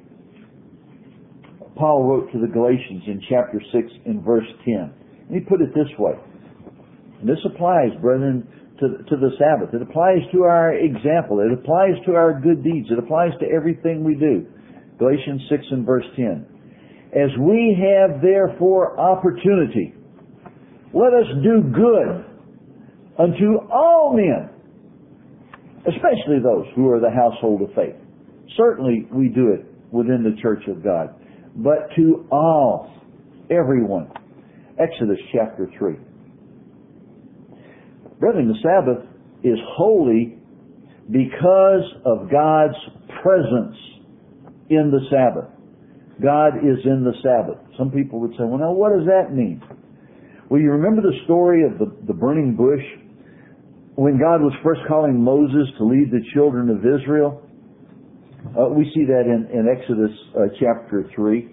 Paul wrote to the Galatians in chapter six in verse ten. And he put it this way. And this applies, brethren, to, to the Sabbath. It applies to our example. It applies to our good deeds. It applies to everything we do. Galatians six and verse ten. As we have therefore opportunity, let us do good unto all men, especially those who are the household of faith. Certainly we do it within the church of God, but to all, everyone. Exodus chapter three. Brethren, the Sabbath is holy because of God's presence in the Sabbath. God is in the Sabbath. Some people would say, well, now what does that mean? Well, you remember the story of the, the burning bush? When God was first calling Moses to lead the children of Israel? Uh, we see that in, in Exodus uh, chapter three.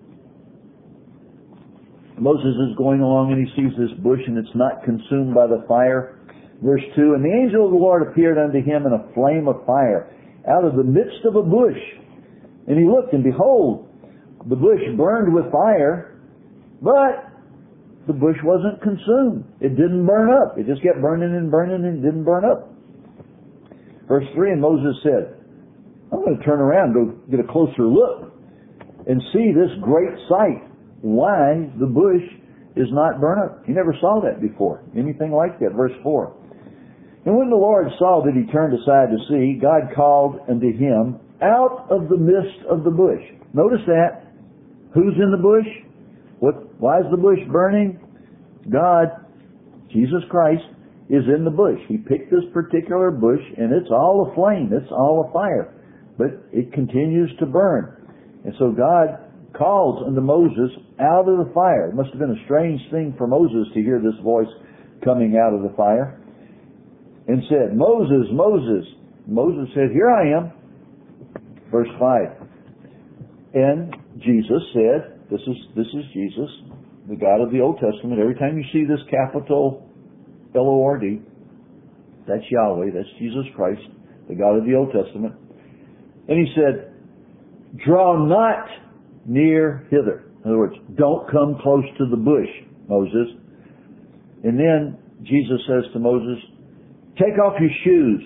Moses is going along and he sees this bush and it's not consumed by the fire. Verse two, and the angel of the Lord appeared unto him in a flame of fire out of the midst of a bush. And he looked, and behold, the bush burned with fire, but the bush wasn't consumed. It didn't burn up. It just kept burning and burning and didn't burn up. Verse three, and Moses said, I'm going to turn around and go get a closer look and see this great sight, why the bush is not burnt up. He never saw that before, anything like that. Verse four. And when the Lord saw that he turned aside to see, God called unto him out of the midst of the bush. Notice that. Who's in the bush? What? Why is the bush burning? God, Jesus Christ, is in the bush. He picked this particular bush, and it's all aflame. It's all afire. But it continues to burn. And so God calls unto Moses out of the fire. It must have been a strange thing for Moses to hear this voice coming out of the fire. And said, Moses, Moses. Moses said, here I am. Verse five. And Jesus said, this is, this is Jesus, the God of the Old Testament. Every time you see this capital L O R D, that's Yahweh, that's Jesus Christ, the God of the Old Testament. And he said, draw not near hither. In other words, don't come close to the bush, Moses. And then Jesus says to Moses, take off your shoes.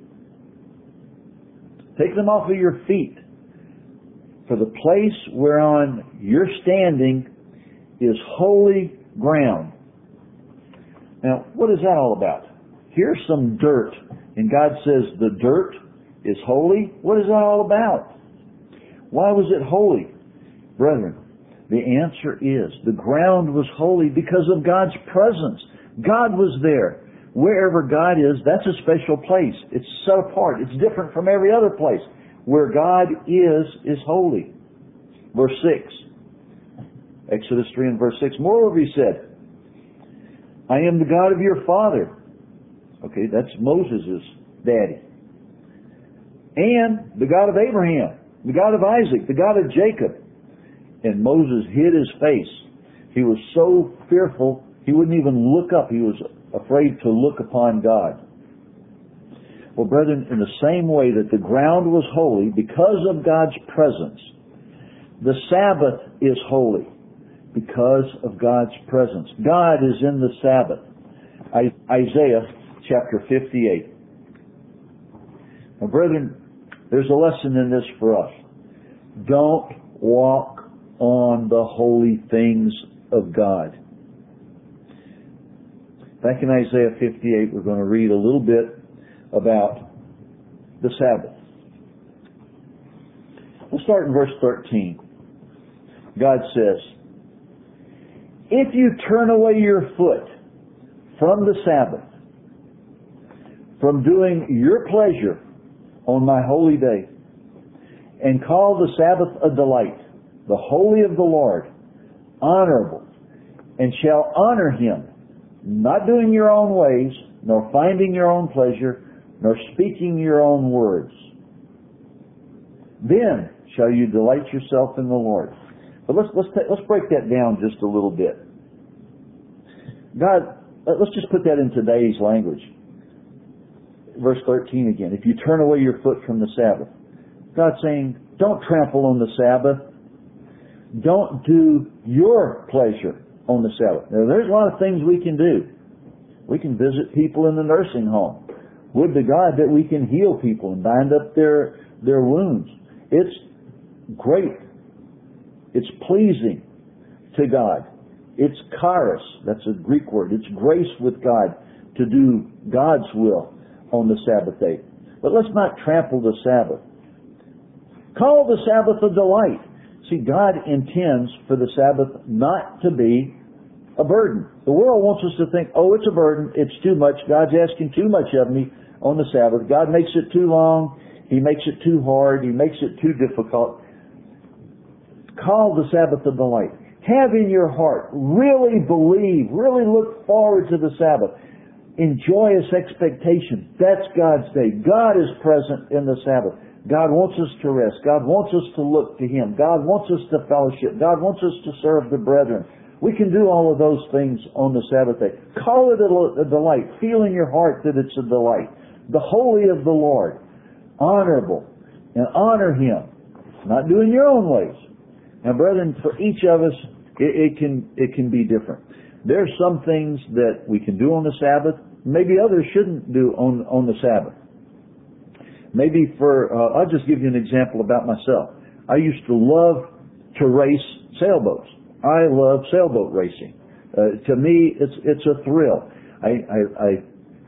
Take them off of your feet. For the place whereon you're standing is holy ground. Now, what is that all about? Here's some dirt. And God says the dirt is holy. What is that all about? Why was it holy? Brethren, the answer is the ground was holy because of God's presence. God was there. Wherever God is, that's a special place. It's set apart. It's different from every other place. Where God is, is holy. Verse six. Exodus three and verse six. Moreover, he said, I am the God of your father. Okay, that's Moses' daddy. And the God of Abraham, the God of Isaac, the God of Jacob. And Moses hid his face. He was so fearful, he wouldn't even look up. He was afraid to look upon God. Well, brethren, in the same way that the ground was holy because of God's presence, the Sabbath is holy because of God's presence. God is in the Sabbath. Isaiah chapter fifty-eight. Now, brethren, there's a lesson in this for us. Don't walk on the holy things of God. Back in Isaiah fifty-eight, we're going to read a little bit about the Sabbath. We'll start in verse thirteen. God says, if you turn away your foot from the Sabbath, from doing your pleasure on my holy day, and call the Sabbath a delight, the holy of the Lord, honorable, and shall honor him, not doing your own ways, nor finding your own pleasure, nor speaking your own words. Then shall you delight yourself in the Lord. But let's let's ta- let's break that down just a little bit. God, let's just put that in today's language. Verse thirteen again. If you turn away your foot from the Sabbath, God's saying, don't trample on the Sabbath. Don't do your pleasure on the Sabbath. Now, there's a lot of things we can do. We can visit people in the nursing home. Would to God that we can heal people and bind up their their wounds. It's great. It's pleasing to God. It's charis. That's a Greek word. It's grace with God to do God's will on the Sabbath day. But let's not trample the Sabbath. Call the Sabbath a delight. See, God intends for the Sabbath not to be a burden. The world wants us to think, oh, it's a burden, it's too much, God's asking too much of me on the Sabbath. God makes it too long, He makes it too hard, He makes it too difficult. Call the Sabbath a delight. Have in your heart, really believe, really look forward to the Sabbath. In joyous expectation. That's God's day. God is present in the Sabbath. God wants us to rest. God wants us to look to Him. God wants us to fellowship. God wants us to serve the brethren. We can do all of those things on the Sabbath day. Call it a delight. Feel in your heart that it's a delight. The holy of the Lord. Honorable. And honor Him. Not doing your own ways. Now, brethren, for each of us, it, it can it can be different. There are some things that we can do on the Sabbath. Maybe others shouldn't do on, on the Sabbath. Maybe for, uh, I'll just give you an example about myself. I used to love to race sailboats. I love sailboat racing. Uh, to me, it's it's a thrill. I, I, I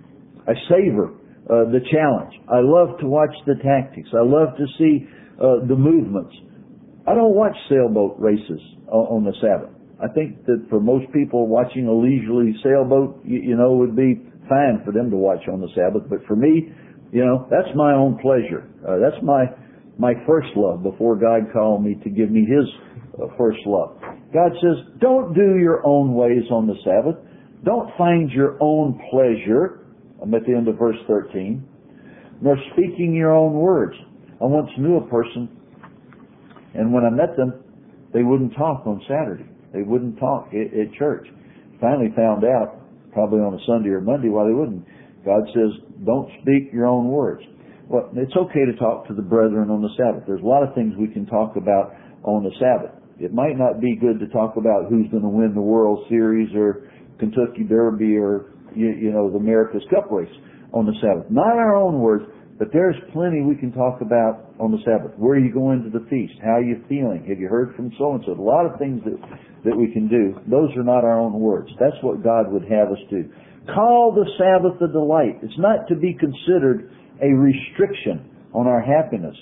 I savor uh, the challenge. I love to watch the tactics. I love to see uh, the movements. I don't watch sailboat races on, on the Sabbath. I think that for most people, watching a leisurely sailboat, you, you know, would be fine for them to watch on the Sabbath. But for me, you know, that's my own pleasure. Uh, that's my my first love before God called me to give me His uh, first love. God says, don't do your own ways on the Sabbath. Don't find your own pleasure. I'm at the end of verse thirteen. Nor speaking your own words. I once knew a person, and when I met them, they wouldn't talk on Saturday. They wouldn't talk at, at church. Finally found out, probably on a Sunday or Monday, why they wouldn't. God says, don't speak your own words. Well, it's okay to talk to the brethren on the Sabbath. There's a lot of things we can talk about on the Sabbath. It might not be good to talk about who's going to win the World Series or Kentucky Derby or, you, you know, the America's Cup race on the Sabbath. Not our own words, but there's plenty we can talk about on the Sabbath. Where are you going to the feast? How are you feeling? Have you heard from so-and-so? A lot of things that, that we can do. Those are not our own words. That's what God would have us do. Call the Sabbath a delight. It's not to be considered a restriction on our happiness.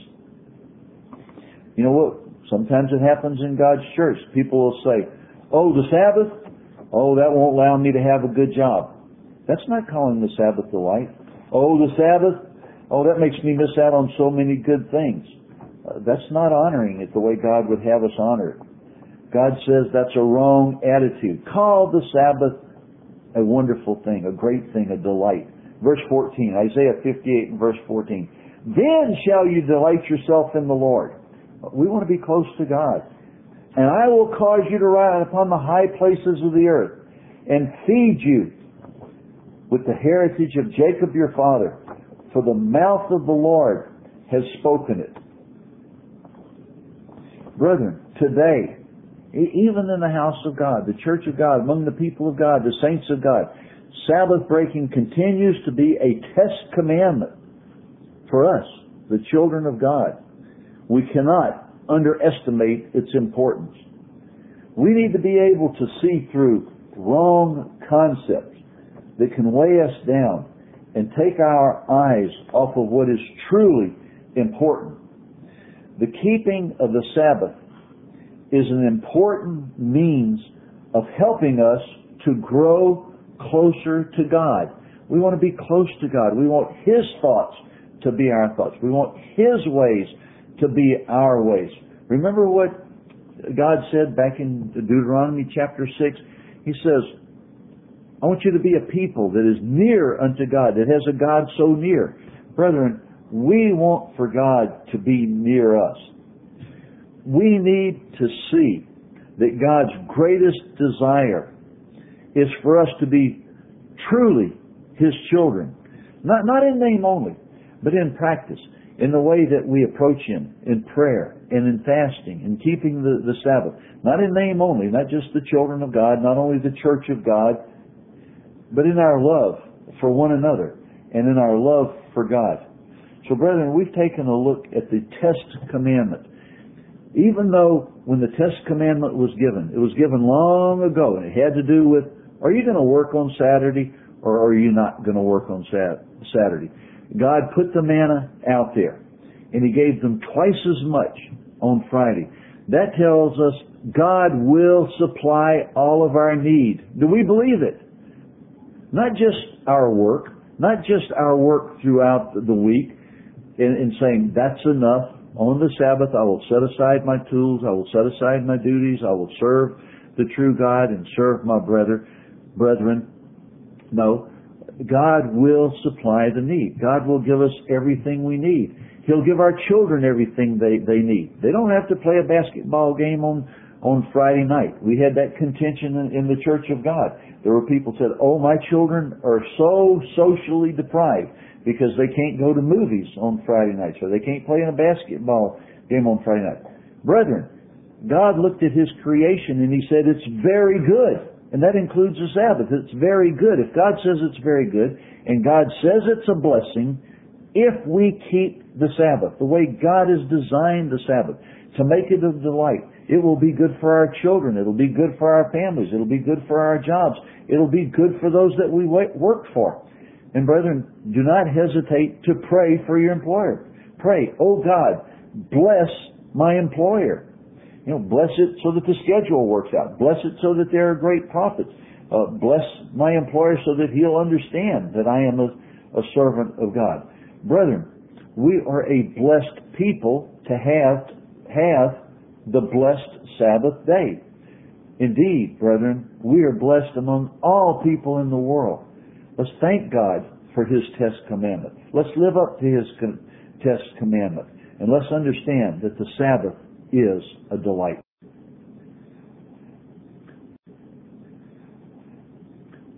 You know what? Sometimes it happens in God's church. People will say, oh, the Sabbath? Oh, that won't allow me to have a good job. That's not calling the Sabbath delight. Oh, the Sabbath? Oh, that makes me miss out on so many good things. Uh, that's not honoring it the way God would have us honor it. God says that's a wrong attitude. Call the Sabbath a wonderful thing, a great thing, a delight. Verse fourteen, Isaiah fifty-eight and verse fourteen. Then shall you delight yourself in the Lord. We want to be close to God. And I will cause you to ride upon the high places of the earth and feed you with the heritage of Jacob your father. For the mouth of the Lord has spoken it. Brethren, today, even in the house of God, the church of God, among the people of God, the saints of God, Sabbath breaking continues to be a test commandment for us, the children of God. We cannot underestimate its importance. We need to be able to see through wrong concepts that can weigh us down and take our eyes off of what is truly important. The keeping of the Sabbath is an important means of helping us to grow closer to God. We want to be close to God. We want His thoughts to be our thoughts. We want His ways to be our ways. Remember what God said back in Deuteronomy chapter six? He says, I want you to be a people that is near unto God, that has a God so near. Brethren, we want for God to be near us. We need to see that God's greatest desire is for us to be truly His children. Not, not in name only, but in practice, in the way that we approach Him in prayer and in fasting and keeping the, the Sabbath. Not in name only, not just the children of God, not only the church of God, but in our love for one another and in our love for God. So brethren, we've taken a look at the test commandment. Even though when the test commandment was given, it was given long ago, and it had to do with, are you going to work on Saturday or are you not going to work on Saturday? God put the manna out there, and He gave them twice as much on Friday. That tells us God will supply all of our need. Do we believe it? Not just our work, not just our work throughout the week, in, in saying that's enough. On the Sabbath, I will set aside my tools, I will set aside my duties, I will serve the true God and serve my brother, brethren. No, God will supply the need. God will give us everything we need. He'll give our children everything they, they need. They don't have to play a basketball game on, on Friday night. We had that contention in, in the Church of God. There were people who said, oh, my children are so socially deprived because they can't go to movies on Friday nights, or they can't play in a basketball game on Friday night. Brethren, God looked at His creation and He said it's very good. And that includes the Sabbath. It's very good. If God says it's very good, and God says it's a blessing, if we keep the Sabbath the way God has designed the Sabbath, to make it a delight, it will be good for our children. It'll be good for our families. It'll be good for our jobs. It'll be good for those that we work for. And brethren, do not hesitate to pray for your employer. Pray, oh God, bless my employer. You know, bless it so that the schedule works out. Bless it so that there are great profits. Uh, bless my employer so that he'll understand that I am a, a servant of God. Brethren, we are a blessed people to have, have the blessed Sabbath day. Indeed, brethren, we are blessed among all people in the world. Let's thank God for His test commandment. Let's live up to His con- test commandment. And let's understand that the Sabbath is a delight.